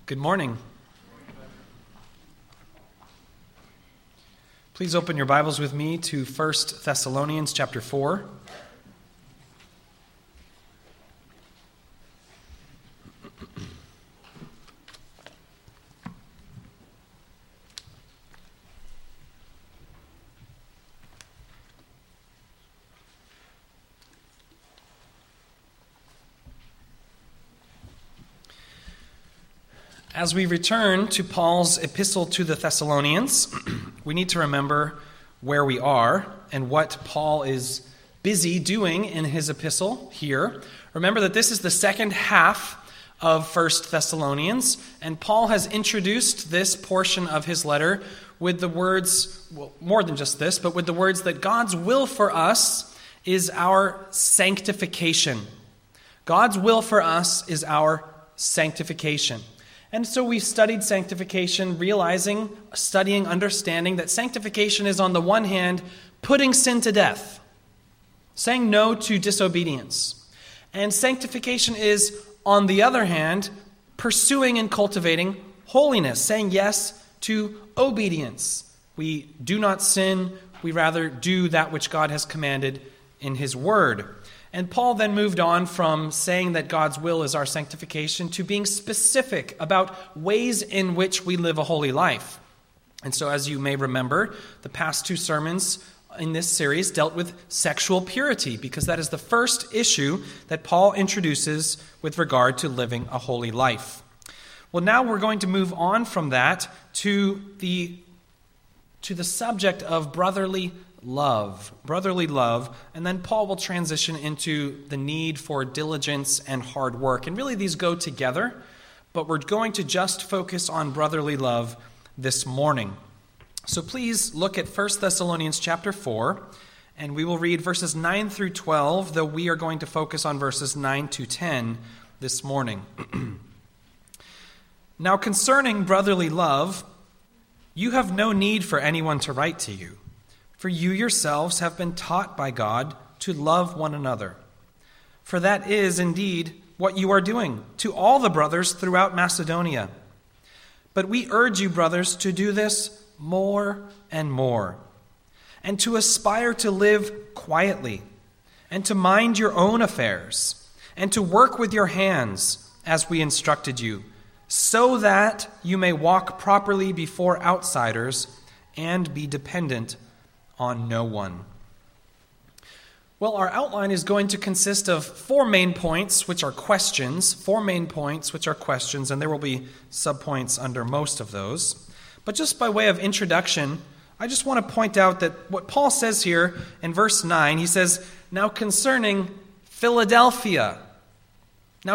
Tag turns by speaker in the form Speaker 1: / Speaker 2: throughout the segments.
Speaker 1: Good morning. Please open your Bibles with me to 1 Thessalonians chapter 4. As we return to Paul's epistle to the Thessalonians, we need to remember where we are and what Paul is busy doing in his epistle here. Remember that this is the second half of 1 Thessalonians, and Paul has introduced this portion of his letter with the words, well, more than just this, but with the words that God's will for us is our sanctification. God's will for us is our sanctification. And so we've studied sanctification, studying, understanding that sanctification is on the one hand putting sin to death, saying no to disobedience. And sanctification is, on the other hand, pursuing and cultivating holiness, saying yes to obedience. We do not sin, we rather do that which God has commanded in His Word. And Paul then moved on from saying that God's will is our sanctification to being specific about ways in which we live a holy life. And so, as you may remember, the past two sermons in this series dealt with sexual purity, because that is the first issue that Paul introduces with regard to living a holy life. Well, now we're going to move on from that to the subject of brotherly love, and then Paul will transition into the need for diligence and hard work. And really these go together, but we're going to just focus on brotherly love this morning. So please look at 1 Thessalonians chapter 4, and we will read verses 9 through 12, though we are going to focus on verses 9 to 10 this morning. Now concerning brotherly love, you have no need for anyone to write to you, for you yourselves have been taught by God to love one another. For that is indeed what you are doing to all the brothers throughout Macedonia. But we urge you, brothers, to do this more and more, and to aspire to live quietly, and to mind your own affairs, and to work with your hands, as we instructed you, so that you may walk properly before outsiders and be dependent on no one. Well, our outline is going to consist of four main points, which are questions, and there will be subpoints under most of those. But just by way of introduction, I just want to point out that what Paul says here in verse 9, he says, now concerning Philadelphia, you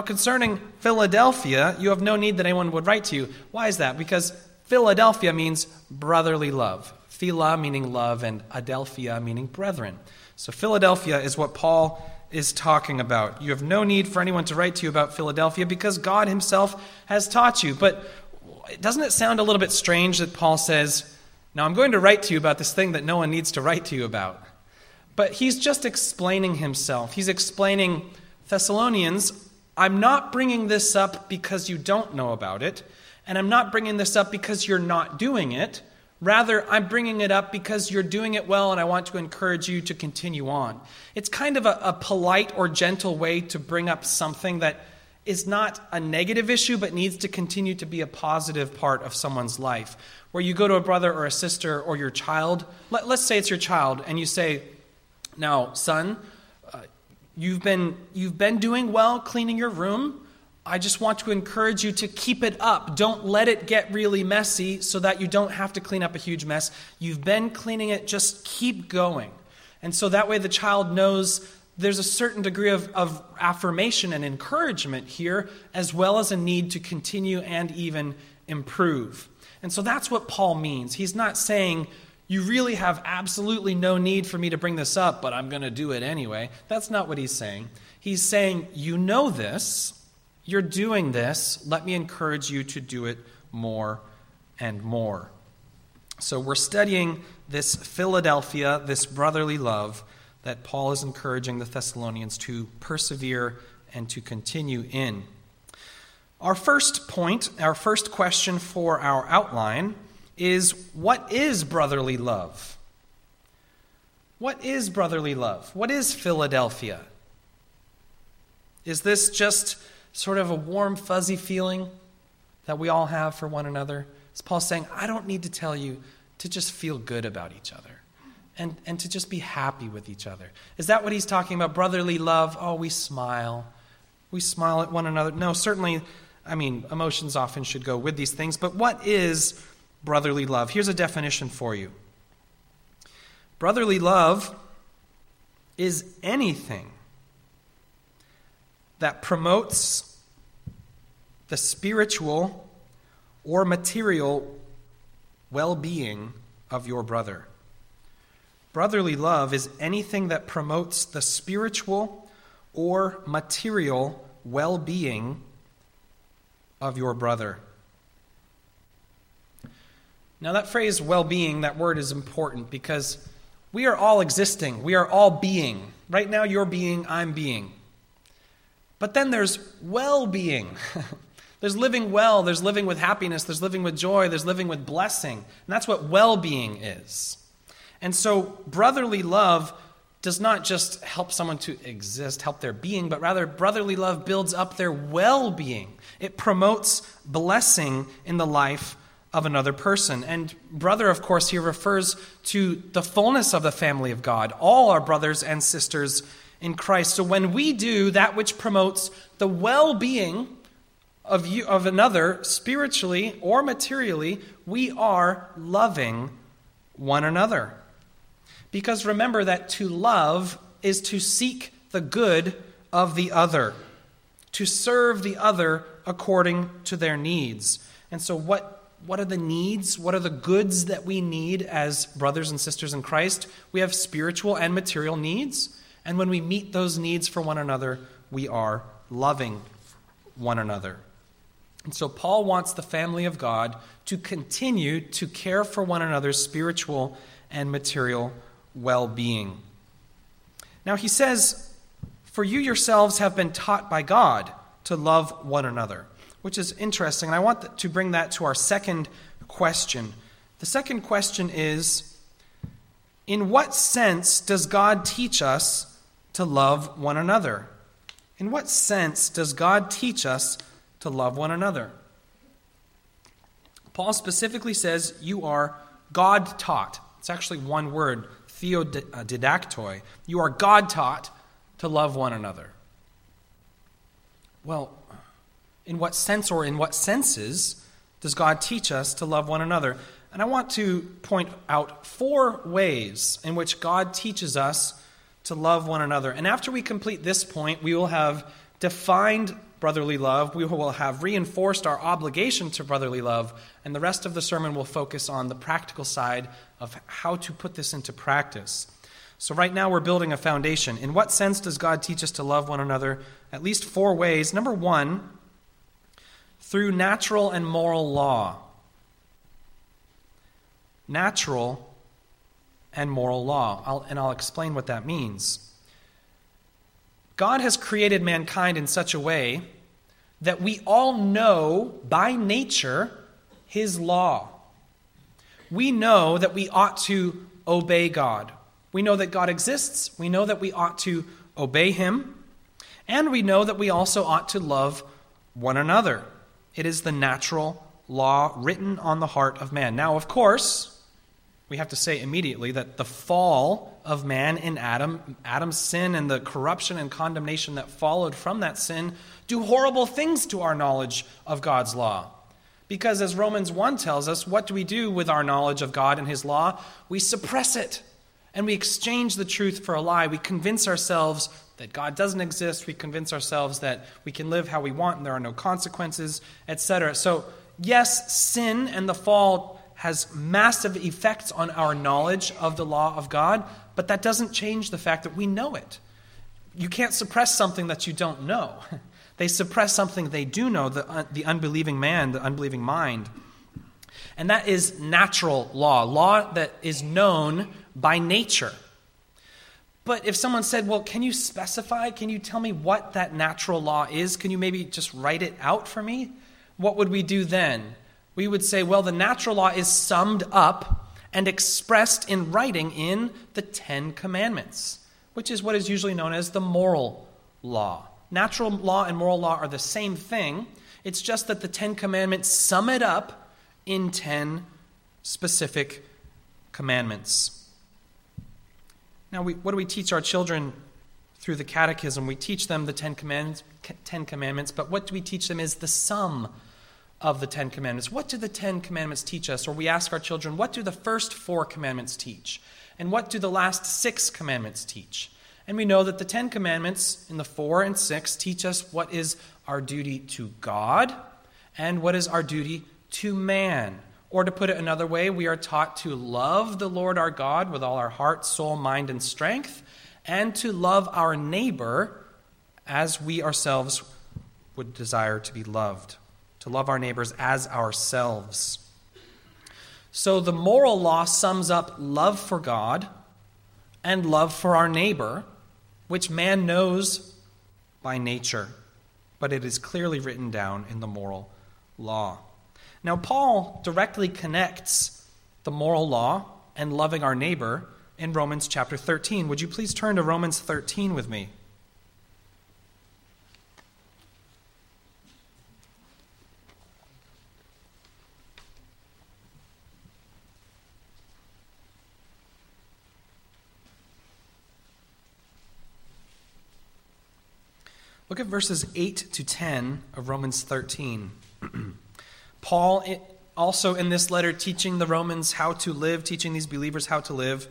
Speaker 1: have no need that anyone would write to you. Why is that? Because Philadelphia means brotherly love. Phila meaning love, and adelphia meaning brethren. So Philadelphia is what Paul is talking about. You have no need for anyone to write to you about Philadelphia because God himself has taught you. But doesn't it sound a little bit strange that Paul says, now I'm going to write to you about this thing that no one needs to write to you about? But he's just explaining himself. He's explaining, Thessalonians, I'm not bringing this up because you don't know about it, and I'm not bringing this up because you're not doing it. Rather, I'm bringing it up because you're doing it well, and I want to encourage you to continue on. It's kind of a polite or gentle way to bring up something that is not a negative issue, but needs to continue to be a positive part of someone's life. Where you go to a brother or a sister or your child, let's say it's your child, and you say, now, son, you've been doing well cleaning your room. I just want to encourage you to keep it up. Don't let it get really messy so that you don't have to clean up a huge mess. You've been cleaning it, just keep going. And so that way the child knows there's a certain degree of affirmation and encouragement here, as well as a need to continue and even improve. And so that's what Paul means. He's not saying, you really have absolutely no need for me to bring this up, but I'm going to do it anyway. That's not what he's saying. He's saying, you know this. You're doing this. Let me encourage you to do it more and more. So we're studying this Philadelphia, this brotherly love that Paul is encouraging the Thessalonians to persevere and to continue in. Our first point, our first question for our outline is, what is brotherly love? What is brotherly love? What is Philadelphia? Is this just sort of a warm, fuzzy feeling that we all have for one another? Is Paul saying, I don't need to tell you to just feel good about each other and to just be happy with each other? Is that what he's talking about? Brotherly love? Oh, we smile. We smile at one another. No, certainly, emotions often should go with these things. But what is brotherly love? Here's a definition for you. Brotherly love is anything that promotes the spiritual or material well-being of your brother. Brotherly love is anything that promotes the spiritual or material well-being of your brother. Now that phrase well-being, that word is important because we are all existing. We are all being. Right now you're being, I'm being. But then there's well-being. There's living well, there's living with happiness, there's living with joy, there's living with blessing. And that's what well-being is. And so brotherly love does not just help someone to exist, help their being, but rather brotherly love builds up their well-being. It promotes blessing in the life of another person. And brother, of course, here refers to the fullness of the family of God, all our brothers and sisters in Christ. So when we do that which promotes the well-being of another, spiritually or materially, we are loving one another. Because remember that to love is to seek the good of the other, to serve the other according to their needs. And so what are the needs? What are the goods that we need as brothers and sisters in Christ? We have spiritual and material needs. And when we meet those needs for one another, we are loving one another. And so Paul wants the family of God to continue to care for one another's spiritual and material well-being. Now he says, for you yourselves have been taught by God to love one another, which is interesting. And I want to bring that to our second question. The second question is, in what sense does God teach us to love one another? In what sense does God teach us to love one another? Paul specifically says you are God-taught. It's actually one word, theodidaktoi. You are God-taught to love one another. Well, in what sense or in what senses does God teach us to love one another? And I want to point out 4 ways in which God teaches us to love one another. And after we complete this point, we will have defined brotherly love. We will have reinforced our obligation to brotherly love. And the rest of the sermon will focus on the practical side of how to put this into practice. So right now we're building a foundation. In what sense does God teach us to love one another? At least 4 ways. Number 1, through natural and moral law. Natural and moral law. I'll explain what that means. God has created mankind in such a way that we all know by nature His law. We know that we ought to obey God. We know that God exists. We know that we ought to obey Him. And we know that we also ought to love one another. It is the natural law written on the heart of man. Now, of course, we have to say immediately that the fall of man in Adam's sin and the corruption and condemnation that followed from that sin do horrible things to our knowledge of God's law. Because as Romans 1 tells us, what do we do with our knowledge of God and His law? We suppress it, and we exchange the truth for a lie. We convince ourselves that God doesn't exist. We convince ourselves that we can live how we want and there are no consequences, etc. So, yes, sin and the fall has massive effects on our knowledge of the law of God, but that doesn't change the fact that we know it. You can't suppress something that you don't know. They suppress something they do know, the unbelieving man, the unbelieving mind. And that is natural law that is known by nature. But if someone said, well, can you specify? Can you tell me what that natural law is? Can you maybe just write it out for me? What would we do then? We would say, well, the natural law is summed up and expressed in writing in the 10 Commandments, which is what is usually known as the moral law. Natural law and moral law are the same thing. It's just that the 10 Commandments sum it up in 10 specific commandments. Now, what do we teach our children through the catechism? We teach them the 10 Commandments, but what do we teach them is the sum of the 10 Commandments. What do the 10 Commandments teach us? Or we ask our children, what do the first 4 commandments teach? And what do the last 6 commandments teach? And we know that the 10 Commandments in the 4 and 6 teach us what is our duty to God and what is our duty to man. Or to put it another way, we are taught to love the Lord our God with all our heart, soul, mind, and strength, and to love our neighbor as we ourselves would desire to be loved, to love our neighbors as ourselves. So the moral law sums up love for God and love for our neighbor, which man knows by nature, but it is clearly written down in the moral law. Now, Paul directly connects the moral law and loving our neighbor in Romans chapter 13. Would you please turn to Romans 13 with me? Look at verses 8 to 10 of Romans 13. Paul, also in this letter, teaching the Romans how to live, teaching these believers how to live.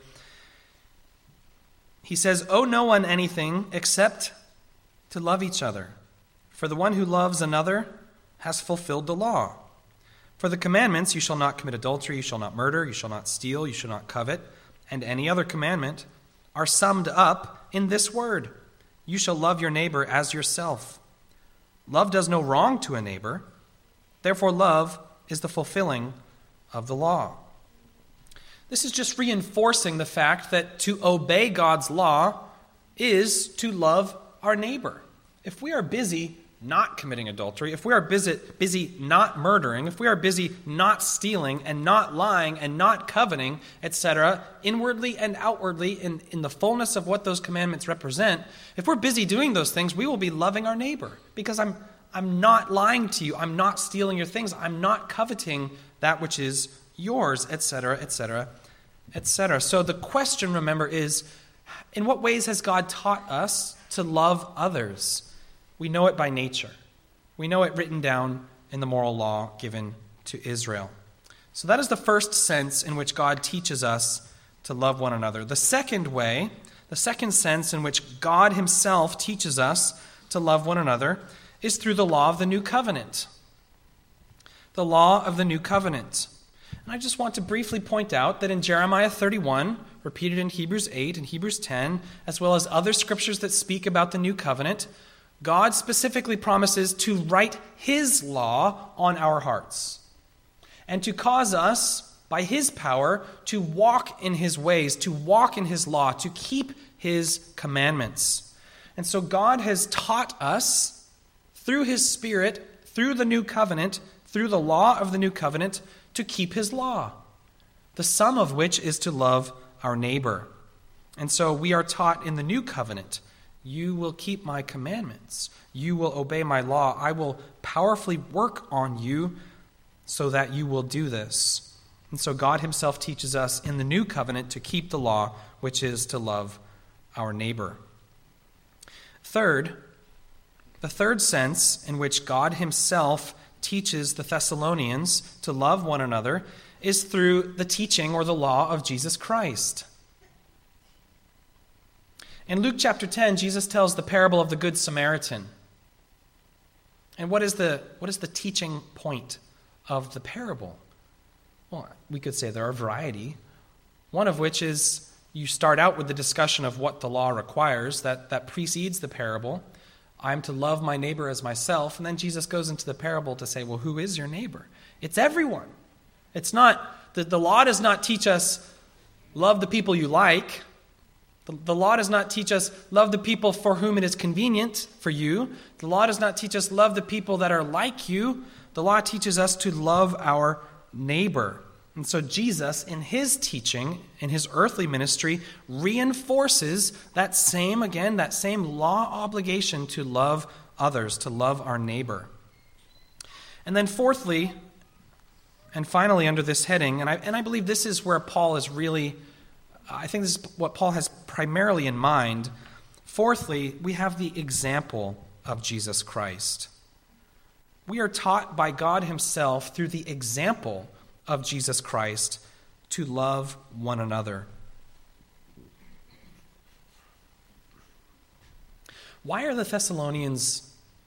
Speaker 1: He says, "Owe no one anything except to love each other. For the one who loves another has fulfilled the law. For the commandments, you shall not commit adultery, you shall not murder, you shall not steal, you shall not covet, and any other commandment, are summed up in this word: you shall love your neighbor as yourself. Love does no wrong to a neighbor. Therefore, love is the fulfilling of the law." This is just reinforcing the fact that to obey God's law is to love our neighbor. If we are busy not committing adultery, if we are busy not murdering, if we are busy not stealing and not lying and not coveting, etc., inwardly and outwardly in the fullness of what those commandments represent, if we're busy doing those things, we will be loving our neighbor because I'm not lying to you. I'm not stealing your things. I'm not coveting that which is yours, etc., etc., etc. So the question, remember, is, in what ways has God taught us to love others? We know it by nature. We know it written down in the moral law given to Israel. So that is the first sense in which God teaches us to love one another. The second way, the second sense in which God himself teaches us to love one another is through the law of the new covenant. The law of the new covenant. And I just want to briefly point out that in Jeremiah 31, repeated in Hebrews 8 and Hebrews 10, as well as other scriptures that speak about the new covenant, God specifically promises to write his law on our hearts and to cause us, by his power, to walk in his ways, to walk in his law, to keep his commandments. And so God has taught us through his Spirit, through the new covenant, through the law of the new covenant, to keep his law, the sum of which is to love our neighbor. And so we are taught in the new covenant, you will keep my commandments. You will obey my law. I will powerfully work on you so that you will do this. And so God himself teaches us in the new covenant to keep the law, which is to love our neighbor. Third, the third sense in which God himself teaches the Thessalonians to love one another is through the teaching or the law of Jesus Christ. In Luke chapter 10, Jesus tells the parable of the Good Samaritan. And what is the teaching point of the parable? Well, we could say there are a variety. One of which is you start out with the discussion of what the law requires. That precedes the parable. I'm to love my neighbor as myself. And then Jesus goes into the parable to say, well, who is your neighbor? It's everyone. It's not, the law does not teach us love the people you like. The law does not teach us love the people for whom it is convenient for you. The law does not teach us love the people that are like you. The law teaches us to love our neighbor. And so Jesus, in his teaching, in his earthly ministry, reinforces that same law obligation to love others, to love our neighbor. And then fourthly, and finally under this heading, and I believe this is where Paul is really, I think this is what Paul has primarily in mind. Fourthly, we have the example of Jesus Christ. We are taught by God himself through the example of Jesus Christ to love one another. Why are the Thessalonians,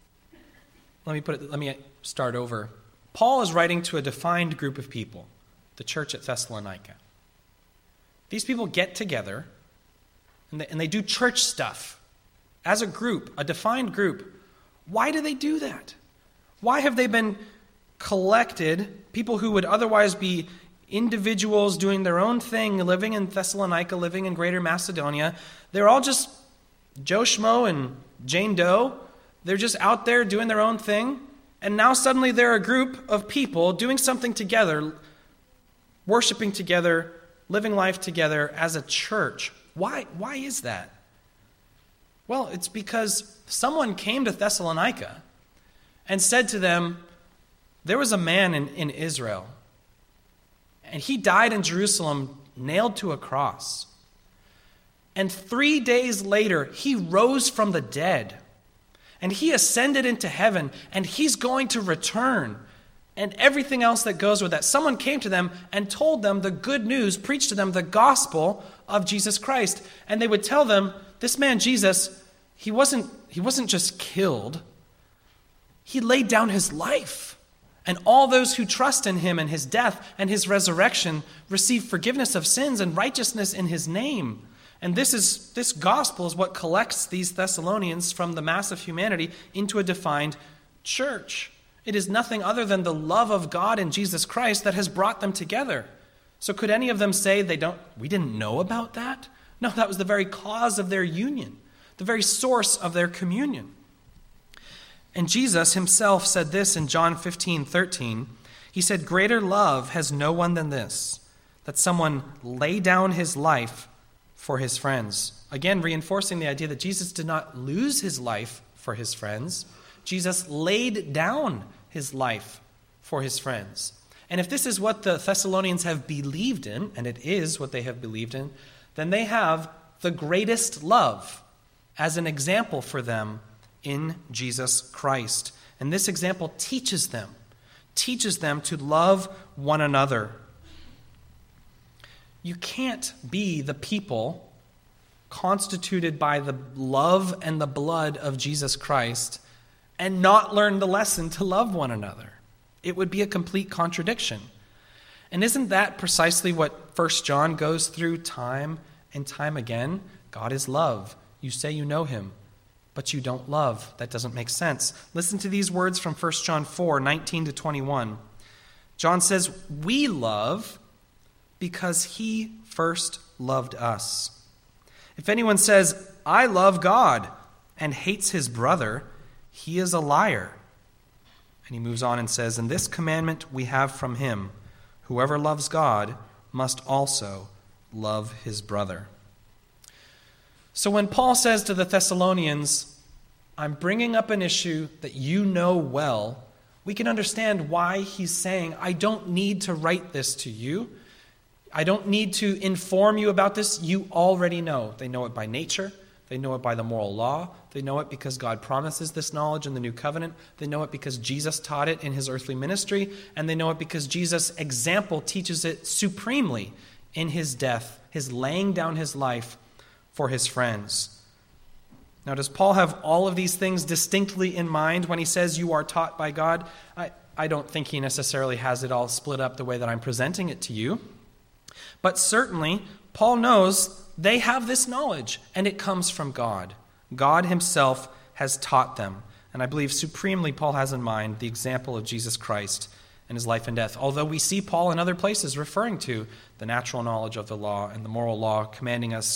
Speaker 1: let me start over. Paul is writing to a defined group of people, the church at Thessalonica. These people get together and they do church stuff as a group, a defined group. Why do they do that? Why have they been collected, people who would otherwise be individuals doing their own thing, living in Thessalonica, living in Greater Macedonia? They're all just Joe Schmo and Jane Doe. They're just out there doing their own thing. And now suddenly they're a group of people doing something together, worshiping together, living life together as a church. Why is that? Well, it's because someone came to Thessalonica and said to them, there was a man in Israel, and he died in Jerusalem, nailed to a cross. And 3 days later, he rose from the dead, and he ascended into heaven, and he's going to return, and everything else that goes with that. Someone came to them and told them the good news, preached to them the gospel of Jesus Christ. And they would tell them, this man Jesus, he wasn't just killed. He laid down his life. And all those who trust in him and his death and his resurrection receive forgiveness of sins and righteousness in his name. And this gospel is what collects these Thessalonians from the mass of humanity into a defined church. It is nothing other than the love of God in Jesus Christ that has brought them together. So could any of them say we didn't know about that? No, that was the very cause of their union, the very source of their communion. And Jesus himself said this in John 15:13. He said, "Greater love has no one than this, that someone lay down his life for his friends." Again, reinforcing the idea that Jesus did not lose his life for his friends. Jesus laid down his life for his friends. And if this is what the Thessalonians have believed in, and it is what they have believed in, then they have the greatest love as an example for them in Jesus Christ. And this example teaches them to love one another. You can't be the people constituted by the love and the blood of Jesus Christ and not learn the lesson to love one another. It would be a complete contradiction. And isn't that precisely what 1 John goes through time and time again? God is love. You say you know him, but you don't love. That doesn't make sense. Listen to these words from 1 John 4:19-21. John says, "We love because he first loved us. If anyone says, 'I love God,' and hates his brother, he is a liar." And he moves on and says, "And this commandment we have from him, whoever loves God must also love his brother." So when Paul says to the Thessalonians, "I'm bringing up an issue that you know well," we can understand why he's saying, "I don't need to write this to you. I don't need to inform you about this. You already know." They know it by nature. They know it by the moral law. They know it because God promises this knowledge in the new covenant. They know it because Jesus taught it in his earthly ministry. And they know it because Jesus' example teaches it supremely in his death, his laying down his life for his friends. Now, does Paul have all of these things distinctly in mind when he says you are taught by God? I don't think he necessarily has it all split up the way that I'm presenting it to you. But certainly, Paul knows they have this knowledge, and it comes from God. God himself has taught them. And I believe supremely Paul has in mind the example of Jesus Christ and his life and death. Although we see Paul in other places referring to the natural knowledge of the law and the moral law, commanding us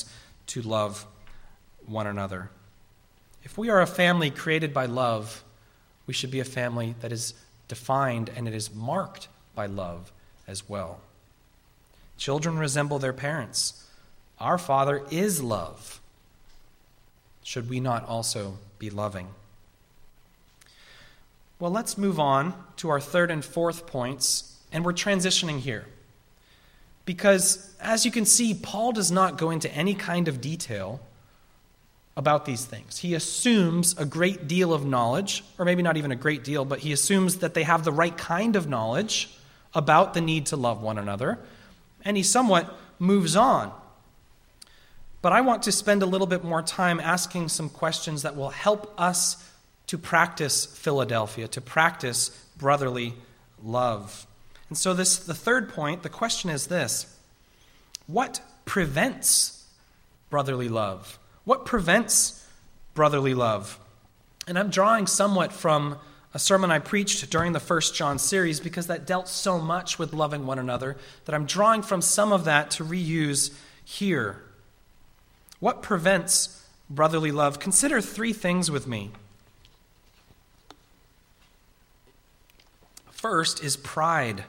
Speaker 1: to love one another. If we are a family created by love, we should be a family that is defined and it is marked by love as well. Children resemble their parents. Our Father is love. Should we not also be loving? Well, let's move on to our third and fourth points, and we're transitioning here. Because, as you can see, Paul does not go into any kind of detail about these things. He assumes a great deal of knowledge, or maybe not even a great deal, but he assumes that they have the right kind of knowledge about the need to love one another, and he somewhat moves on. But I want to spend a little bit more time asking some questions that will help us to practice Philadelphia, to practice brotherly love. And so the third point, the question is this: what prevents brotherly love? What prevents brotherly love? And I'm drawing somewhat from a sermon I preached during the 1 John series, because that dealt so much with loving one another, that I'm drawing from some of that to reuse here. What prevents brotherly love? Consider three things with me. First is pride.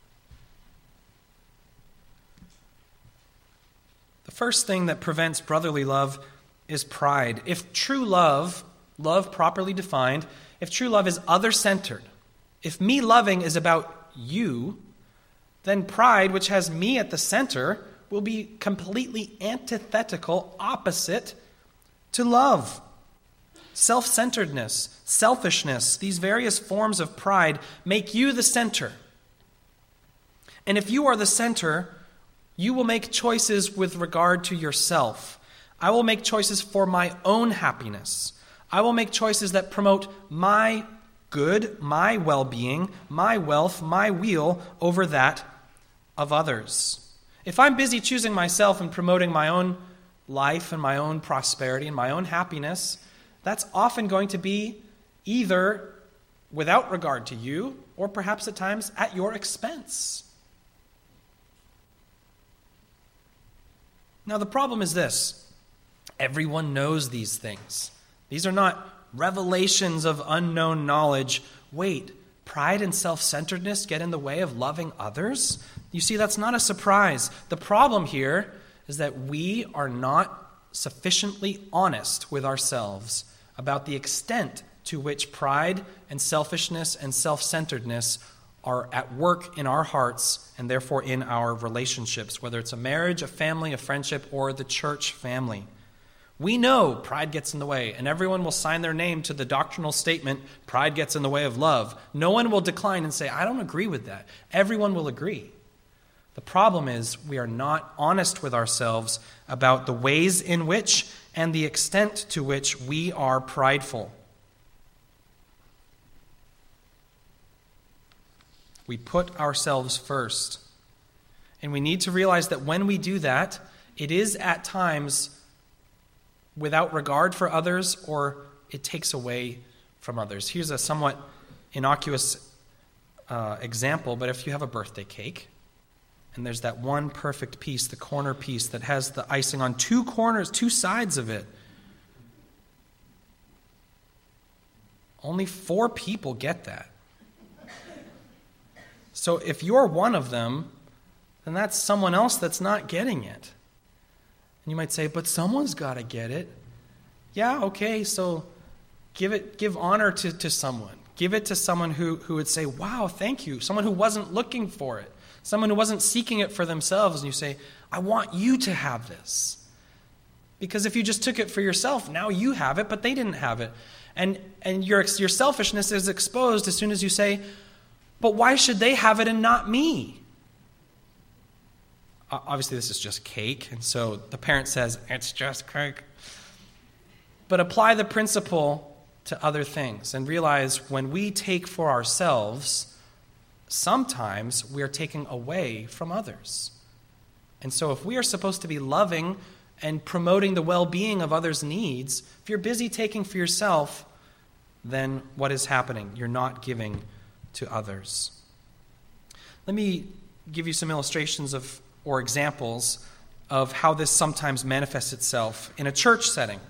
Speaker 1: The first thing that prevents brotherly love is pride. If true love properly defined, if true love is other-centered, if me loving is about you, then pride, which has me at the center, will be completely antithetical, opposite to love. Self-centeredness, selfishness, these various forms of pride make you the center. And if you are the center, you will make choices with regard to yourself. I will make choices for my own happiness. I will make choices that promote my good, my well-being, my wealth, my weal over that of others. If I'm busy choosing myself and promoting my own life and my own prosperity and my own happiness, that's often going to be either without regard to you or perhaps at times at your expense. Now, the problem is this: everyone knows these things. These are not revelations of unknown knowledge. Wait, pride and self-centeredness get in the way of loving others? You see, that's not a surprise. The problem here is that we are not sufficiently honest with ourselves about the extent to which pride and selfishness and self-centeredness are at work in our hearts and therefore in our relationships, whether it's a marriage, a family, a friendship, or the church family. We know pride gets in the way, and everyone will sign their name to the doctrinal statement, pride gets in the way of love. No one will decline and say, I don't agree with that. Everyone will agree. The problem is we are not honest with ourselves about the ways in which and the extent to which we are prideful. We put ourselves first. And we need to realize that when we do that, it is at times without regard for others, or it takes away from others. Here's a somewhat innocuous example, but if you have a birthday cake, and there's that one perfect piece, the corner piece, that has the icing on two corners, two sides of it, only 4 people get that. So if you're one of them, then that's someone else that's not getting it. And you might say, but someone's got to get it. Yeah, okay, so give honor to someone. Give it to someone who would say, wow, thank you. Someone who wasn't looking for it. Someone who wasn't seeking it for themselves. And you say, I want you to have this. Because if you just took it for yourself, now you have it, but they didn't have it. And your selfishness is exposed as soon as you say, but why should they have it and not me? Obviously, this is just cake, and so the parent says, it's just cake. But apply the principle to other things and realize when we take for ourselves, sometimes we are taking away from others. And so if we are supposed to be loving and promoting the well-being of others' needs, if you're busy taking for yourself, then what is happening? You're not giving to others. Let me give you some illustrations or examples of how this sometimes manifests itself in a church setting.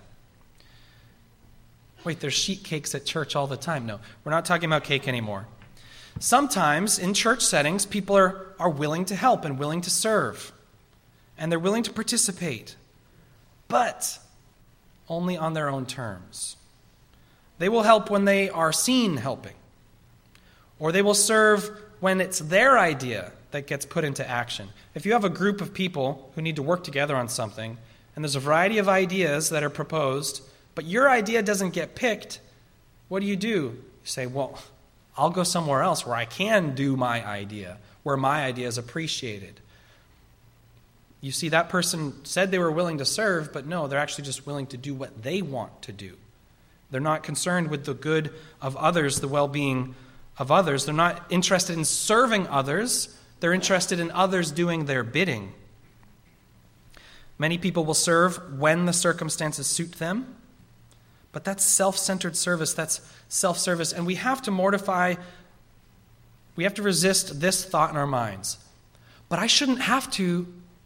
Speaker 1: Wait, there's sheet cakes at church all the time. No, we're not talking about cake anymore. Sometimes in church settings, people are willing to help and willing to serve. And they're willing to participate. But only on their own terms. They will help when they are seen helping. Or they will serve when it's their idea that gets put into action. If you have a group of people who need to work together on something, and there's a variety of ideas that are proposed, but your idea doesn't get picked, what do? You say, well, I'll go somewhere else where I can do my idea, where my idea is appreciated. You see, that person said they were willing to serve, but no, they're actually just willing to do what they want to do. They're not concerned with the good of others, the well-being of others. They're not interested in serving others. They're interested in others doing their bidding. Many people will serve when the circumstances suit them, but that's self-centered service, that's self-service, and we have to resist this thought in our minds. But I shouldn't have to,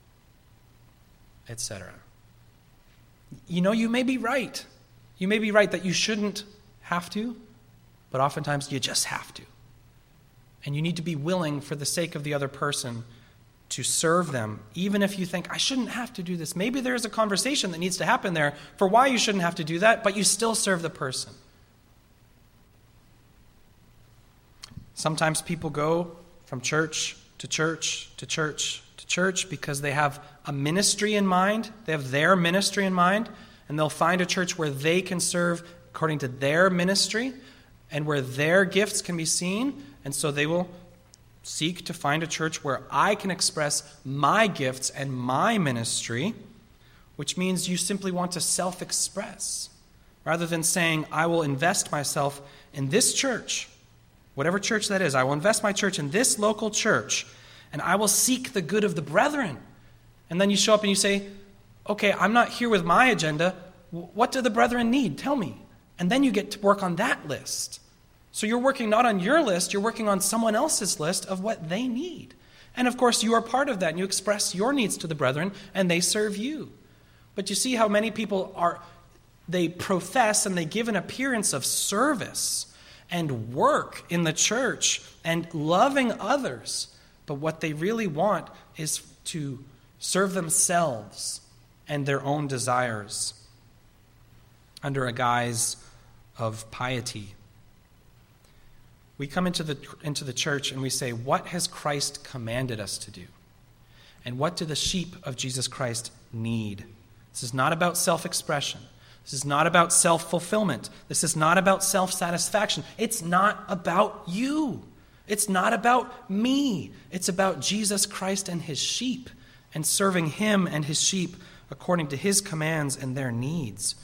Speaker 1: etc. You may be right. You may be right that you shouldn't have to, but oftentimes you just have to. And you need to be willing, for the sake of the other person, to serve them, even if you think, I shouldn't have to do this. Maybe there's a conversation that needs to happen there for why you shouldn't have to do that, but you still serve the person. Sometimes people go from church to church to church to church because they have a ministry in mind. They have their ministry in mind, and they'll find a church where they can serve according to their ministry and where their gifts can be seen. And so they will seek to find a church where I can express my gifts and my ministry, which means you simply want to self-express, rather than saying, I will invest myself in this church, whatever church that is. I will invest my church in this local church, and I will seek the good of the brethren. And then you show up and you say, okay, I'm not here with my agenda. What do the brethren need? Tell me. And then you get to work on that list. So you're working not on your list, you're working on someone else's list of what they need. And of course, you are part of that, and you express your needs to the brethren, and they serve you. But you see how many people they profess and they give an appearance of service and work in the church and loving others. But what they really want is to serve themselves and their own desires under a guise of piety. We come into the church and we say, what has Christ commanded us to do? And what do the sheep of Jesus Christ need? This is not about self-expression. This is not about self-fulfillment. This is not about self-satisfaction. It's not about you. It's not about me. It's about Jesus Christ and his sheep, and serving him and his sheep according to his commands and their needs.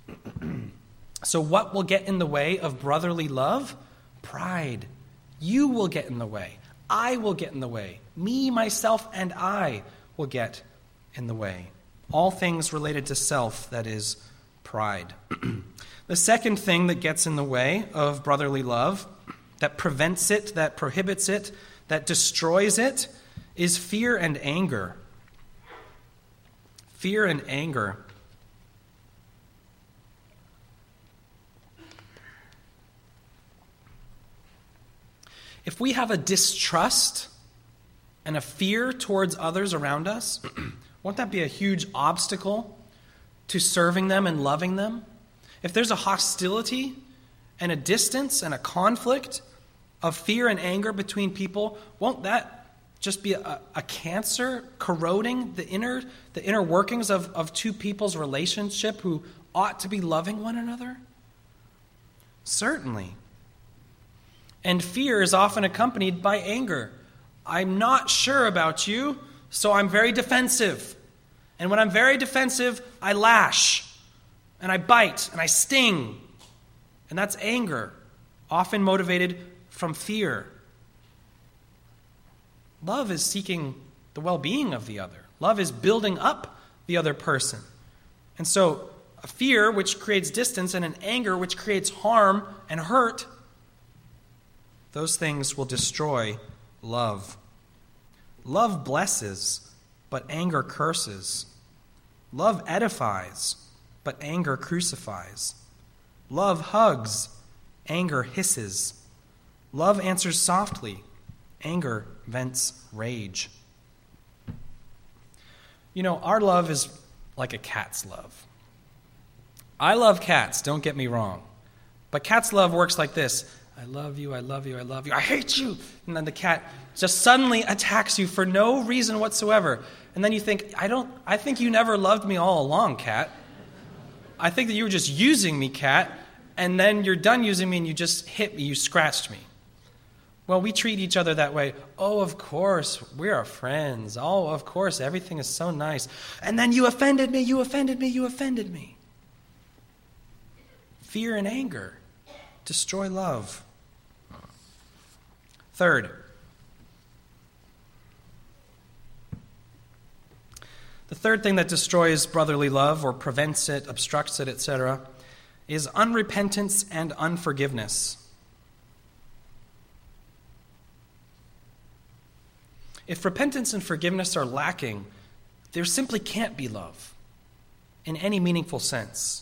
Speaker 1: So what will get in the way of brotherly love? Pride. You will get in the way. I will get in the way. Me, myself, and I will get in the way. All things related to self, that is, pride. The second thing that gets in the way of brotherly love, that prevents it, that prohibits it, that destroys it, is fear and anger. Fear and anger. If we have a distrust and a fear towards others around us, won't that be a huge obstacle to serving them and loving them? If there's a hostility and a distance and a conflict of fear and anger between people, won't that just be a cancer corroding the inner workings of two people's relationship who ought to be loving one another? Certainly. And fear is often accompanied by anger. I'm not sure about you, so I'm very defensive. And when I'm very defensive, I lash, and I bite, and I sting. And that's anger, often motivated from fear. Love is seeking the well-being of the other. Love is building up the other person. And so a fear which creates distance and an anger which creates harm and hurt, those things will destroy love. Love blesses, but anger curses. Love edifies, but anger crucifies. Love hugs, anger hisses. Love answers softly, anger vents rage. Our love is like a cat's love. I love cats, don't get me wrong. But cat's love works like this. I love you, I love you, I love you. I hate you. And then the cat just suddenly attacks you for no reason whatsoever. And then you think, I think you never loved me all along, cat. I think that you were just using me, cat. And then you're done using me and you just hit me, you scratched me. Well, we treat each other that way. Oh, of course, we are friends. Oh, of course, everything is so nice. And then you offended me, you offended me, you offended me. Fear and anger destroy love. Third, the third thing that destroys brotherly love or prevents it, obstructs it, etc., is unrepentance and unforgiveness. If repentance and forgiveness are lacking, there simply can't be love in any meaningful sense.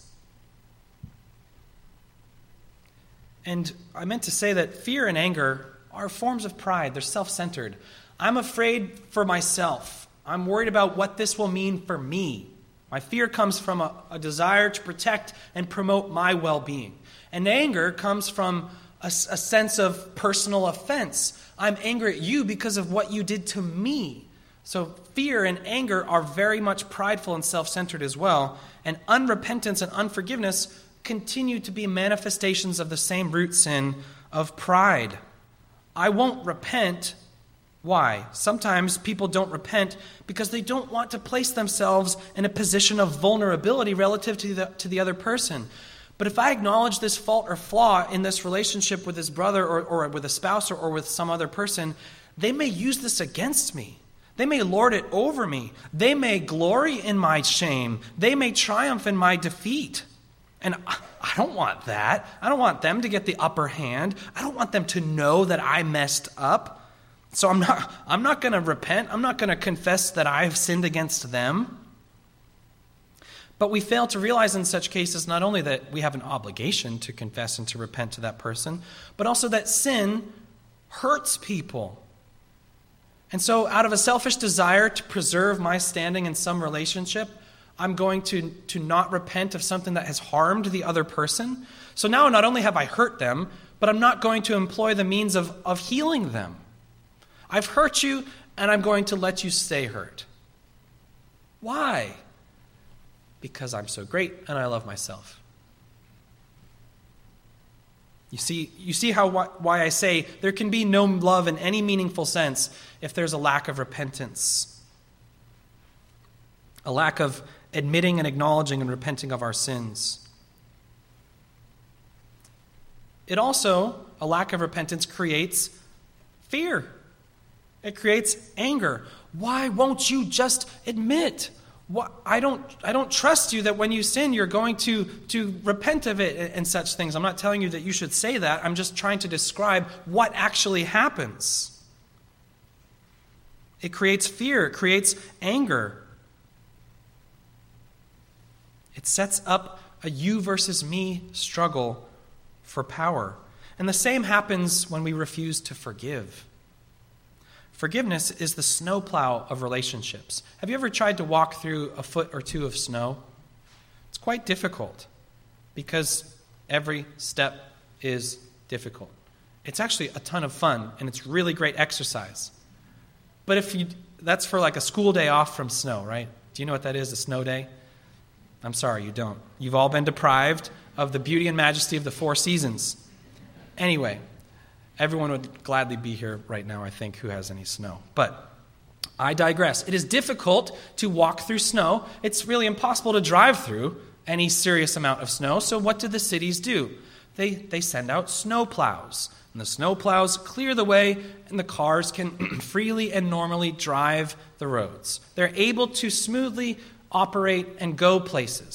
Speaker 1: And I meant to say that fear and anger are forms of pride. They're self-centered. I'm afraid for myself. I'm worried about what this will mean for me. My fear comes from a desire to protect and promote my well-being. And anger comes from a sense of personal offense. I'm angry at you because of what you did to me. So fear and anger are very much prideful and self-centered as well. And unrepentance and unforgiveness continue to be manifestations of the same root sin of pride. I won't repent. Why? Sometimes people don't repent because they don't want to place themselves in a position of vulnerability relative to the other person. But if I acknowledge this fault or flaw in this relationship with this brother or with a spouse or with some other person, they may use this against me. They may lord it over me. They may glory in my shame. They may triumph in my defeat. And I don't want that. I don't want them to get the upper hand. I don't want them to know that I messed up. So I'm not going to repent. I'm not going to confess that I've sinned against them. But we fail to realize in such cases not only that we have an obligation to confess and to repent to that person, but also that sin hurts people. And so out of a selfish desire to preserve my standing in some relationship, I'm going to not repent of something that has harmed the other person. So now not only have I hurt them, but I'm not going to employ the means of healing them. I've hurt you, and I'm going to let you stay hurt. Why? Because I'm so great and I love myself. You see why I say there can be no love in any meaningful sense if there's a lack of repentance. A lack of admitting and acknowledging and repenting of our sins. It also, a lack of repentance creates fear. It creates anger. Why won't you just admit? I don't trust you that when you sin, you're going to repent of it and such things. I'm not telling you that you should say that. I'm just trying to describe what actually happens. It creates fear. It creates anger. It sets up a you versus me struggle for power. And the same happens when we refuse to forgive. Forgiveness is the snowplow of relationships. Have you ever tried to walk through a foot or two of snow? It's quite difficult because every step is difficult. It's actually a ton of fun and it's really great exercise. But that's for like a school day off from snow, right? Do you know what that is, a snow day? I'm sorry, you don't. You've all been deprived of the beauty and majesty of the four seasons. Anyway, everyone would gladly be here right now, I think, who has any snow. But I digress. It is difficult to walk through snow. It's really impossible to drive through any serious amount of snow. So what do the cities do? They send out snow plows. And the snow plows clear the way, and the cars can freely and normally drive the roads. They're able to smoothly operate and go places.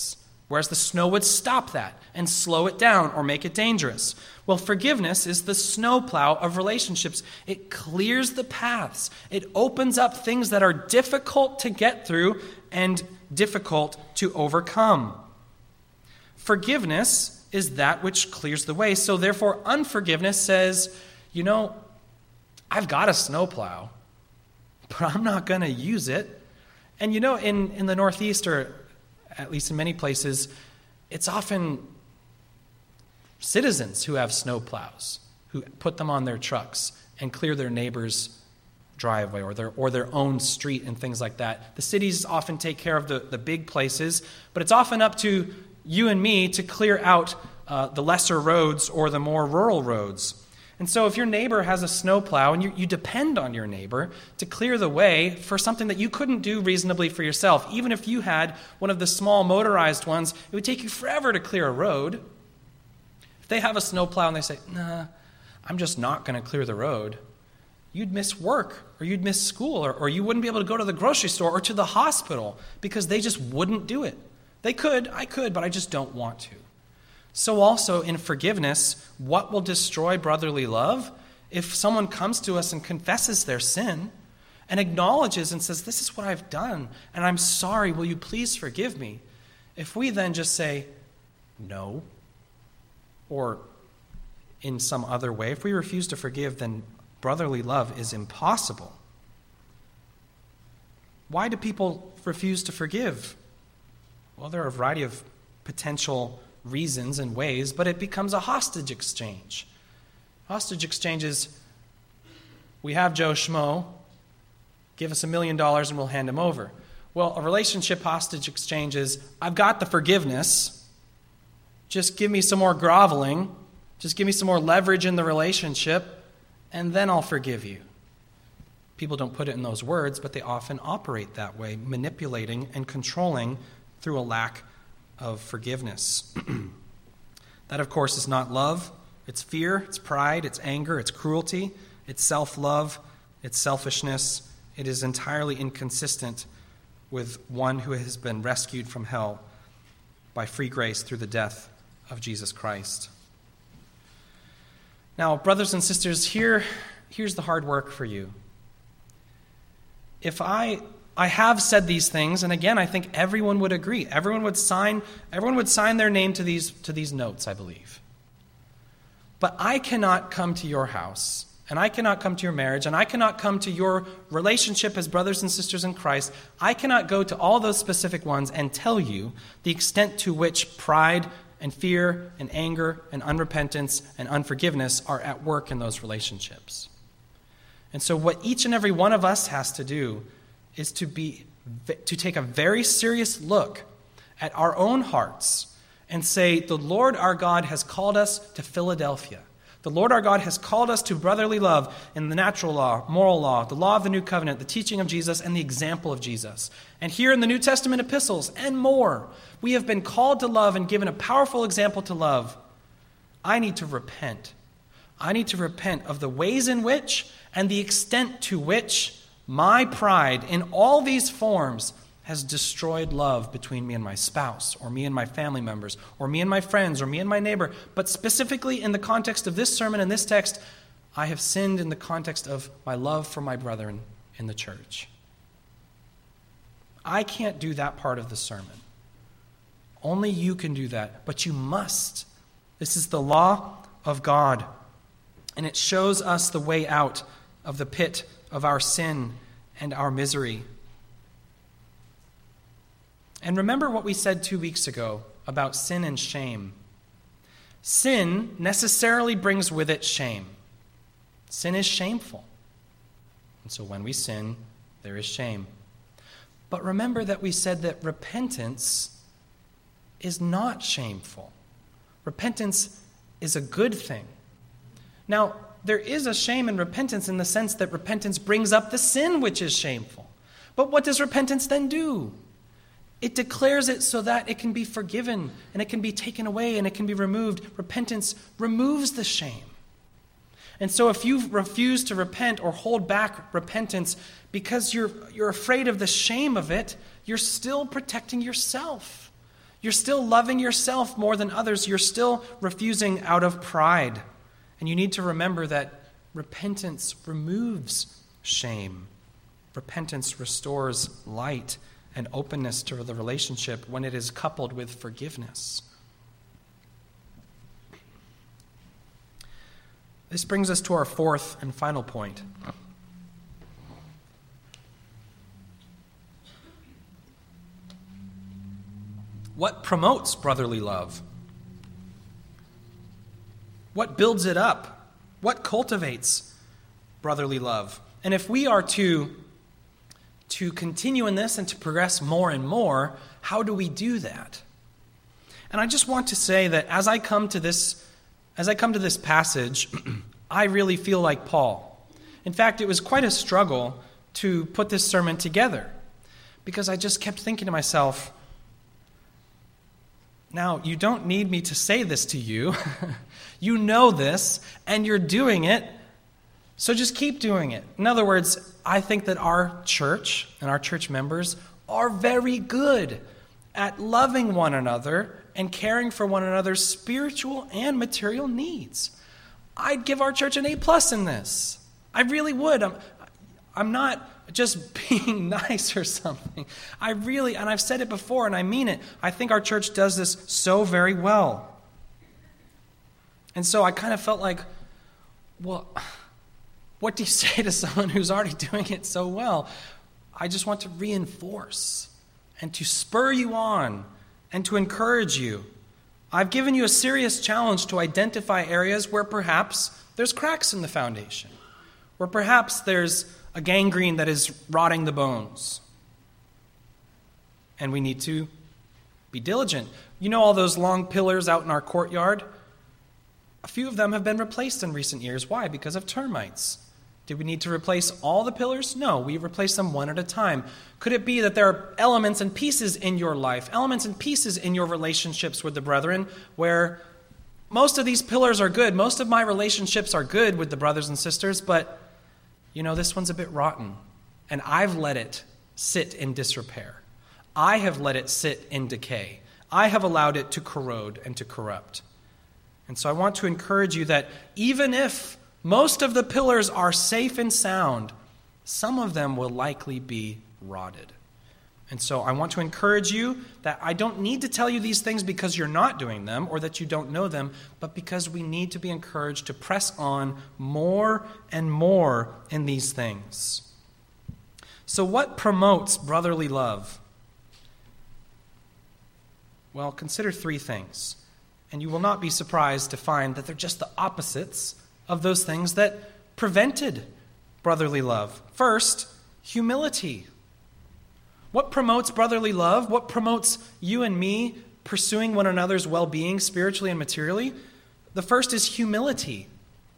Speaker 1: whereas the snow would stop that and slow it down or make it dangerous. Well, forgiveness is the snowplow of relationships. It clears the paths. It opens up things that are difficult to get through and difficult to overcome. Forgiveness is that which clears the way. So therefore, unforgiveness says, I've got a snowplow, but I'm not going to use it. And in the Northeast, or at least in many places, it's often citizens who have snowplows, who put them on their trucks and clear their neighbor's driveway or their own street and things like that. The cities often take care of the big places, but it's often up to you and me to clear out the lesser roads or the more rural roads. And so if your neighbor has a snowplow and you depend on your neighbor to clear the way for something that you couldn't do reasonably for yourself, even if you had one of the small motorized ones, it would take you forever to clear a road. If they have a snowplow and they say, nah, I'm just not going to clear the road, you'd miss work or you'd miss school or you wouldn't be able to go to the grocery store or to the hospital because they just wouldn't do it. I could, but I just don't want to. So also in forgiveness, what will destroy brotherly love? If someone comes to us and confesses their sin and acknowledges and says, this is what I've done, and I'm sorry, will you please forgive me? If we then just say, no, or in some other way, if we refuse to forgive, then brotherly love is impossible. Why do people refuse to forgive? Well, there are a variety of potential reasons and ways, but it becomes a hostage exchange. Hostage exchange is, we have Joe Schmo, give us $1 million and we'll hand him over. Well, a relationship hostage exchange is, I've got the forgiveness, just give me some more groveling, just give me some more leverage in the relationship, and then I'll forgive you. People don't put it in those words, but they often operate that way, manipulating and controlling through a lack of forgiveness. That, of course, is not love. It's fear, it's pride, it's anger, it's cruelty, it's self-love, it's selfishness. It is entirely inconsistent with one who has been rescued from hell by free grace through the death of Jesus Christ. Now, brothers and sisters, here's the hard work for you. If I have said these things, and again, I think everyone would agree. Everyone would sign their name to these notes, I believe. But I cannot come to your house, and I cannot come to your marriage, and I cannot come to your relationship as brothers and sisters in Christ. I cannot go to all those specific ones and tell you the extent to which pride and fear and anger and unrepentance and unforgiveness are at work in those relationships. And so what each and every one of us has to do is to take a very serious look at our own hearts and say, the Lord our God has called us to Philadelphia. The Lord our God has called us to brotherly love in the natural law, moral law, the law of the new covenant, the teaching of Jesus, and the example of Jesus. And here in the New Testament epistles and more, we have been called to love and given a powerful example to love. I need to repent. I need to repent of the ways in which and the extent to which my pride in all these forms has destroyed love between me and my spouse, or me and my family members, or me and my friends, or me and my neighbor. But specifically in the context of this sermon and this text, I have sinned in the context of my love for my brethren in the church. I can't do that part of the sermon. Only you can do that, but you must. This is the law of God, and it shows us the way out of the pit of our sin and our misery. And remember what we said 2 weeks ago about sin and shame. Sin necessarily brings with it shame. Sin is shameful. And so when we sin, there is shame. But remember that we said that repentance is not shameful. Repentance is a good thing. Now, there is a shame in repentance in the sense that repentance brings up the sin which is shameful. But what does repentance then do? It declares it so that it can be forgiven and it can be taken away and it can be removed. Repentance removes the shame. And so if you refuse to repent or hold back repentance because you're afraid of the shame of it, you're still protecting yourself. You're still loving yourself more than others. You're still refusing out of pride. And you need to remember that repentance removes shame. Repentance restores light and openness to the relationship when it is coupled with forgiveness. This brings us to our fourth and final point. What promotes brotherly love? What builds it up? What cultivates brotherly love? And if we are to continue in this and to progress more and more, how do we do that? And I just want to say that as I come to this passage, I really feel like Paul. In fact, it was quite a struggle to put this sermon together because I just kept thinking to myself, now, you don't need me to say this to you. You know this, and you're doing it, so just keep doing it. In other words, I think that our church and our church members are very good at loving one another and caring for one another's spiritual and material needs. I'd give our church an A+ in this. I really would. I'm not just being nice or something. I really, and I've said it before and I mean it, I think our church does this so very well. And so I kind of felt like, well, what do you say to someone who's already doing it so well? I just want to reinforce and to spur you on and to encourage you. I've given you a serious challenge to identify areas where perhaps there's cracks in the foundation, where perhaps there's a gangrene that is rotting the bones. And we need to be diligent. You know all those long pillars out in our courtyard? A few of them have been replaced in recent years. Why? Because of termites. Did we need to replace all the pillars? No, we replaced them one at a time. Could it be that there are elements and pieces in your life, elements and pieces in your relationships with the brethren, where most of these pillars are good, most of my relationships are good with the brothers and sisters, but this one's a bit rotten, and I've let it sit in disrepair. I have let it sit in decay. I have allowed it to corrode and to corrupt. And so I want to encourage you that even if most of the pillars are safe and sound, some of them will likely be rotted. And so I want to encourage you that I don't need to tell you these things because you're not doing them or that you don't know them, but because we need to be encouraged to press on more and more in these things. So what promotes brotherly love? Well, consider three things, and you will not be surprised to find that they're just the opposites of those things that prevented brotherly love. First, humility. What promotes brotherly love? What promotes you and me pursuing one another's well-being spiritually and materially? The first is humility.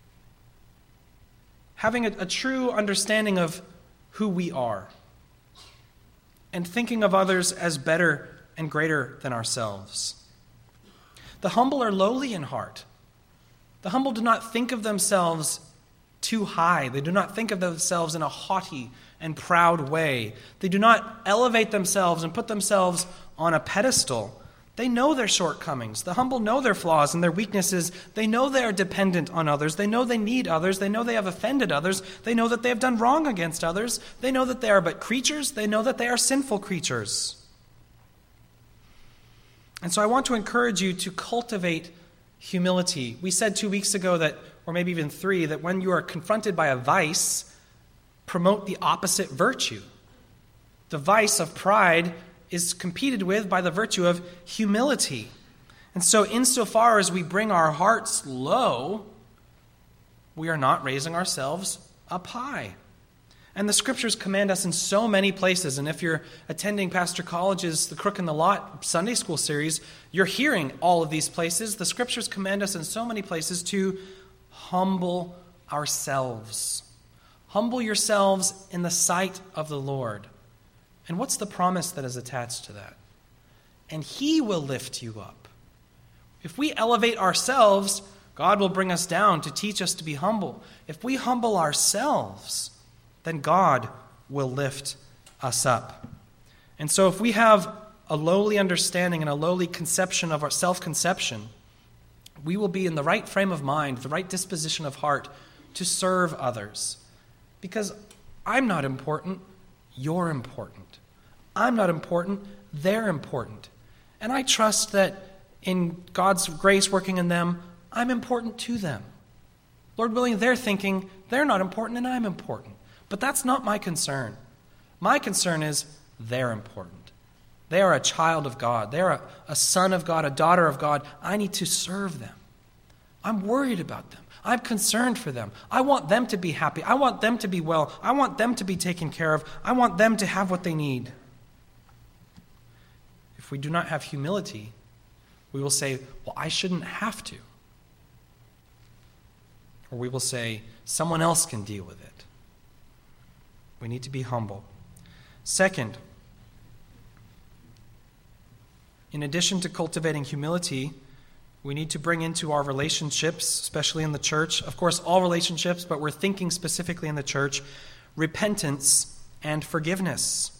Speaker 1: Having a true understanding of who we are and thinking of others as better and greater than ourselves. The humble are lowly in heart. The humble do not think of themselves too high. They do not think of themselves in a haughty and proud way. They do not elevate themselves and put themselves on a pedestal. They know their shortcomings. The humble know their flaws and their weaknesses. They know they are dependent on others. They know they need others. They know they have offended others. They know that they have done wrong against others. They know that they are but creatures. They know that they are sinful creatures. And so I want to encourage you to cultivate humility. We said 2 weeks ago that, or maybe even 3, that when you are confronted by a vice, promote the opposite virtue. The vice of pride is competed with by the virtue of humility. And so insofar as we bring our hearts low, we are not raising ourselves up high. And the scriptures command us in so many places. And if you're attending Pastor College's The Crook in the Lot Sunday School series, you're hearing all of these places. The scriptures command us in so many places to humble ourselves. Humble yourselves in the sight of the Lord. And what's the promise that is attached to that? And He will lift you up. If we elevate ourselves, God will bring us down to teach us to be humble. If we humble ourselves, then God will lift us up. And so if we have a lowly understanding and a lowly conception of our self-conception, we will be in the right frame of mind, the right disposition of heart to serve others. Because I'm not important, you're important. I'm not important, they're important. And I trust that in God's grace working in them, I'm important to them. Lord willing, they're thinking they're not important and I'm important. But that's not my concern. My concern is they're important. They are a child of God. They are a son of God, a daughter of God. I need to serve them. I'm worried about them. I'm concerned for them. I want them to be happy. I want them to be well. I want them to be taken care of. I want them to have what they need. If we do not have humility, we will say, well, I shouldn't have to. Or we will say, someone else can deal with it. We need to be humble. Second, in addition to cultivating humility, we need to bring into our relationships, especially in the church, of course, all relationships, but we're thinking specifically in the church, repentance and forgiveness.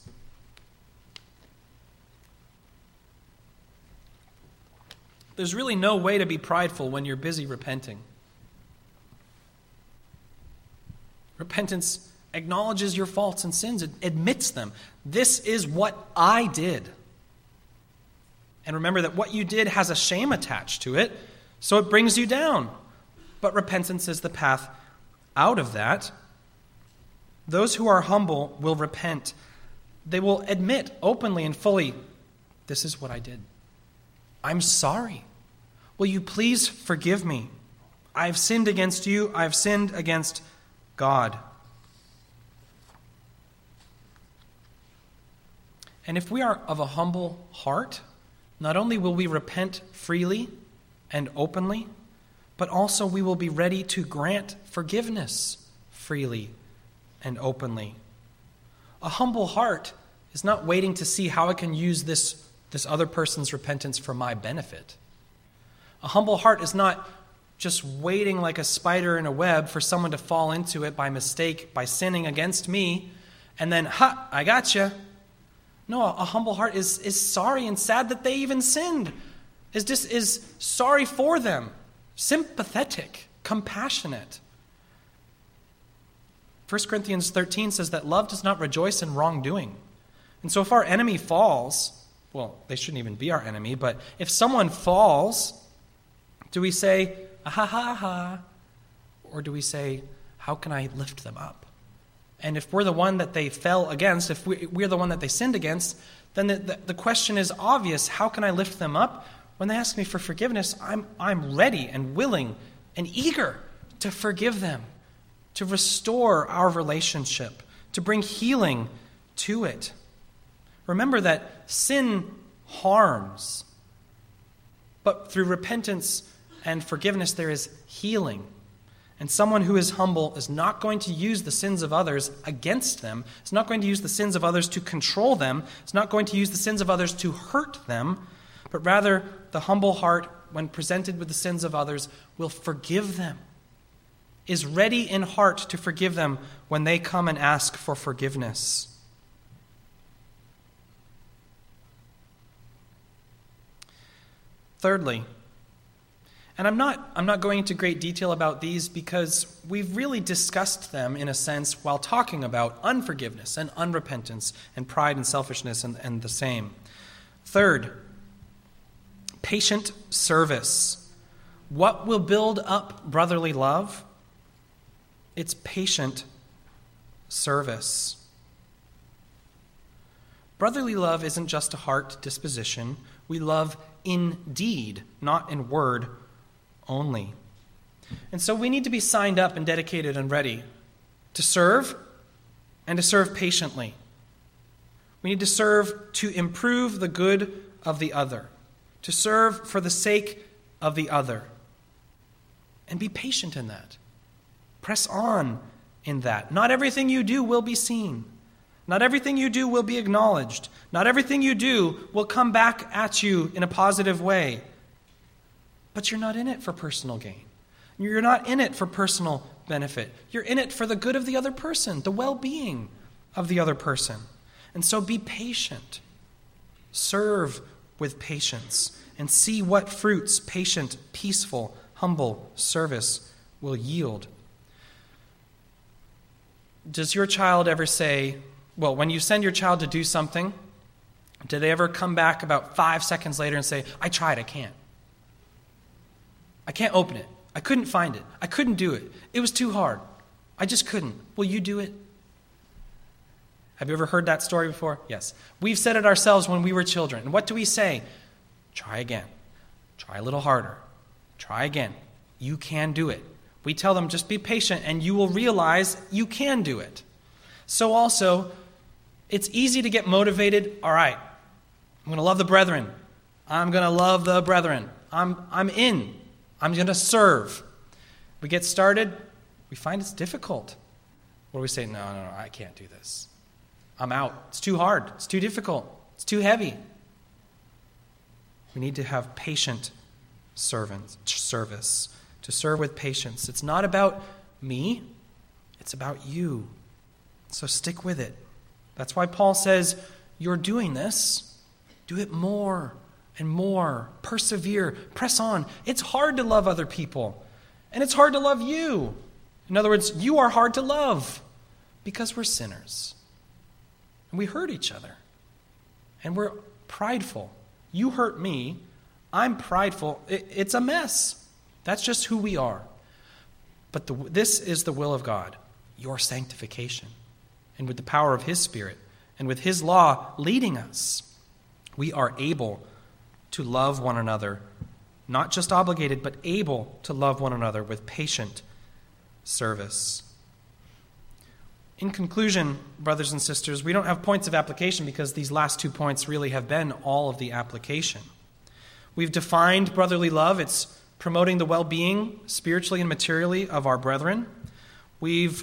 Speaker 1: There's really no way to be prideful when you're busy repenting. Repentance acknowledges your faults and sins, it admits them. This is what I did. And remember that what you did has a shame attached to it, so it brings you down. But repentance is the path out of that. Those who are humble will repent. They will admit openly and fully, this is what I did. I'm sorry. Will you please forgive me? I have sinned against you. I have sinned against God. And if we are of a humble heart, not only will we repent freely and openly, but also we will be ready to grant forgiveness freely and openly. A humble heart is not waiting to see how I can use this other person's repentance for my benefit. A humble heart is not just waiting like a spider in a web for someone to fall into it by mistake, by sinning against me, and then, I gotcha. No, a humble heart is sorry and sad that they even sinned, is sorry for them, sympathetic, compassionate. 1 Corinthians 13 says that love does not rejoice in wrongdoing. And so if our enemy falls, well, they shouldn't even be our enemy, but if someone falls, do we say, ha ha ha, or do we say, how can I lift them up? And if we're the one that they fell against, if we're the one that they sinned against, then the question is obvious. How can I lift them up? When they ask me for forgiveness, I'm ready and willing and eager to forgive them, to restore our relationship, to bring healing to it. Remember that sin harms, but through repentance and forgiveness there is healing. And someone who is humble is not going to use the sins of others against them. Is not going to use the sins of others to control them. Is not going to use the sins of others to hurt them. But rather, the humble heart, when presented with the sins of others, will forgive them. Is ready in heart to forgive them when they come and ask for forgiveness. Thirdly, and I'm not going into great detail about these because we've really discussed them in a sense while talking about unforgiveness and unrepentance and pride and selfishness and the same. Third, patient service. What will build up brotherly love? It's patient service. Brotherly love isn't just a heart disposition. We love in deed, not in word only. And so we need to be signed up and dedicated and ready to serve and to serve patiently. We need to serve to improve the good of the other, to serve for the sake of the other, and be patient in that. Press on in that. Not everything you do will be seen. Not everything you do will be acknowledged. Not everything you do will come back at you in a positive way. But you're not in it for personal gain. You're not in it for personal benefit. You're in it for the good of the other person, the well-being of the other person. And so be patient. Serve with patience and see what fruits patient, peaceful, humble service will yield. Does your child ever say, well, when you send your child to do something, do they ever come back about 5 seconds later and say, I tried, I can't. I can't open it. I couldn't find it. I couldn't do it. It was too hard. I just couldn't. Will you do it? Have you ever heard that story before? Yes. We've said it ourselves when we were children. And what do we say? Try again. Try a little harder. Try again. You can do it. We tell them, just be patient and you will realize you can do it. So also, it's easy to get motivated. All right, I'm going to love the brethren. I'm going to love the brethren. I'm in. I'm going to serve. We get started. We find it's difficult. What do we say? No, I can't do this. I'm out. It's too hard. It's too difficult. It's too heavy. We need to have patient service, to serve with patience. It's not about me. It's about you. So stick with it. That's why Paul says, you're doing this. Do it more and more. Persevere. Press on. It's hard to love other people. And it's hard to love you. In other words, you are hard to love because we're sinners. And we hurt each other. And we're prideful. You hurt me. I'm prideful. It's a mess. That's just who we are. But this is the will of God, your sanctification. And with the power of His Spirit and with His law leading us, we are able to love one another, not just obligated, but able to love one another with patient service. In conclusion, brothers and sisters, we don't have points of application because these last 2 points really have been all of the application. We've defined brotherly love. It's promoting the well-being, spiritually and materially, of our brethren. We've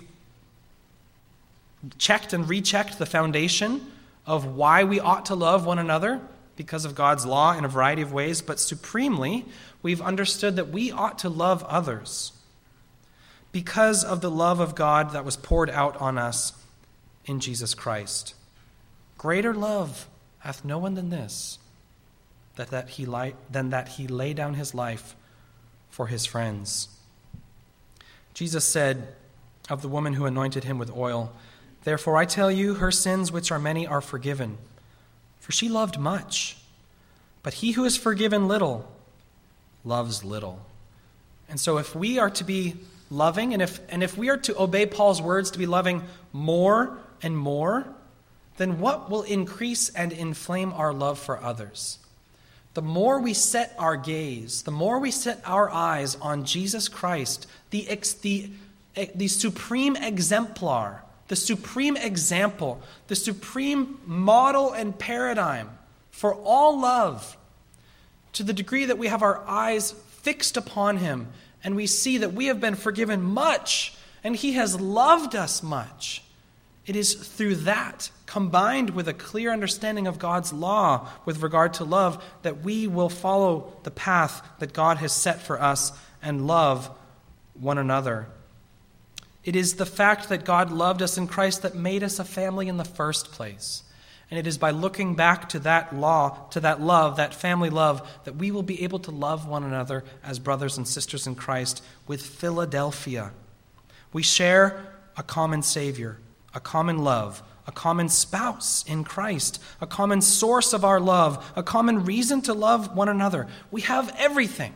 Speaker 1: checked and rechecked the foundation of why we ought to love one another because of God's law in a variety of ways, but supremely, we've understood that we ought to love others because of the love of God that was poured out on us in Jesus Christ. Greater love hath no one than this, that he lay down his life for his friends. Jesus said of the woman who anointed him with oil, therefore I tell you, her sins, which are many, are forgiven. For she loved much. But he who is forgiven little loves little. And so if we are to be loving, and if we are to obey Paul's words to be loving more and more, then what will increase and inflame our love for others? The more we set our gaze, the more we set our eyes on Jesus Christ, the supreme exemplar, the supreme example, the supreme model and paradigm for all love, to the degree that we have our eyes fixed upon him and we see that we have been forgiven much and he has loved us much. It is through that, combined with a clear understanding of God's law with regard to love, that we will follow the path that God has set for us and love one another. It is the fact that God loved us in Christ that made us a family in the first place. And it is by looking back to that law, to that love, that family love, that we will be able to love one another as brothers and sisters in Christ with Philadelphia. We share a common Savior, a common love, a common spouse in Christ, a common source of our love, a common reason to love one another. We have everything.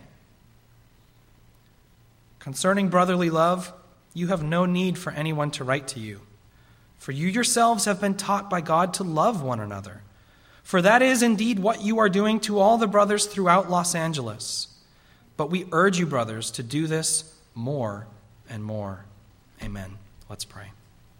Speaker 1: Concerning brotherly love, you have no need for anyone to write to you, for you yourselves have been taught by God to love one another. For that is indeed what you are doing to all the brothers throughout Los Angeles. But we urge you, brothers, to do this more and more. Amen. Let's pray.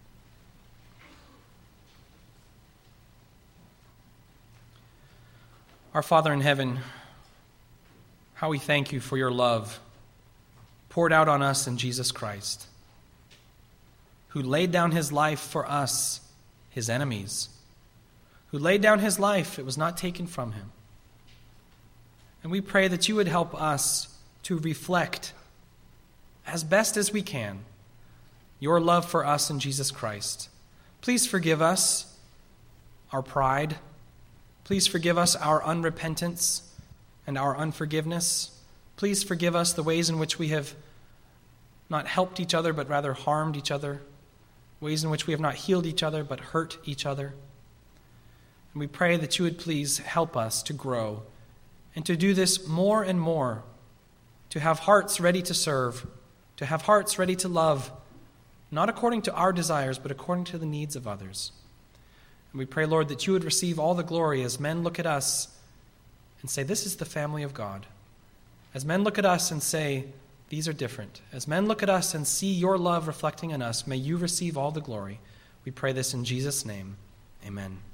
Speaker 1: Our Father in heaven, how we thank you for your love poured out on us in Jesus Christ, who laid down his life for us, his enemies, who laid down his life. It was not taken from him. And we pray that you would help us to reflect, as best as we can, your love for us in Jesus Christ. Please forgive us our pride. Please forgive us our unrepentance and our unforgiveness. Please forgive us the ways in which we have not helped each other, but rather harmed each other. Ways in which we have not healed each other, but hurt each other. And we pray that you would please help us to grow and to do this more and more, to have hearts ready to serve, to have hearts ready to love, not according to our desires, but according to the needs of others. And we pray, Lord, that you would receive all the glory as men look at us and say, this is the family of God. As men look at us and say, these are different. As men look at us and see your love reflecting in us, may you receive all the glory. We pray this in Jesus' name. Amen.